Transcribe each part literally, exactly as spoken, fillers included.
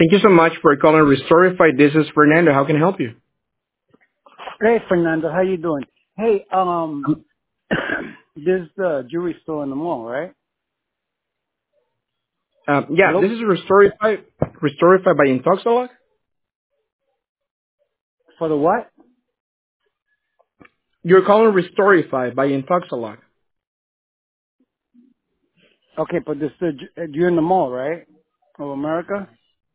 Thank you so much for calling Restorify. This is Fernando. How can I help you? Hey, Fernando, how you doing? Hey, um, Um, this is the jewelry store in the mall, right? uh, yeah, Hello? this is Restorify. Restorify by Intoxalog. For the what? You're calling Restorify by Intoxalog. Okay, but this is the, you're in the mall, right? Of America?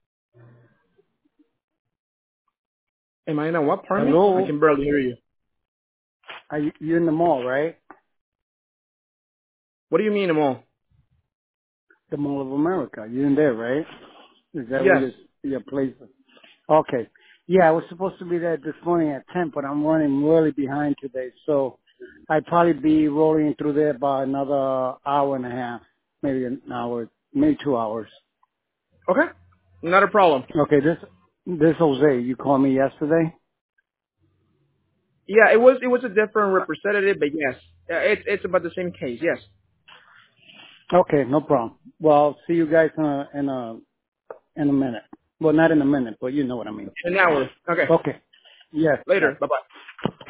Am I in a what, pardon me? I Hello? can barely hear you. Are you, you're in the mall, right? What do you mean, mall? The Mall of America. You're in there, right? Is that where Yes. your, your place is? Okay. Yeah, I was supposed to be there this morning at ten, but I'm running really behind today, so I'd probably be rolling through there about another hour and a half, maybe an hour, maybe two hours. Okay. Not a problem. Okay, this this Jose, you called me yesterday. Yeah, it was it was a different representative, but yes, uh, it's it's about the same case. Yes. Okay, no problem. Well, see you guys in a in a in a minute. Well, not in a minute, but you know what I mean. In an hour. Okay. Okay. Yes. Bye. Later. Bye bye.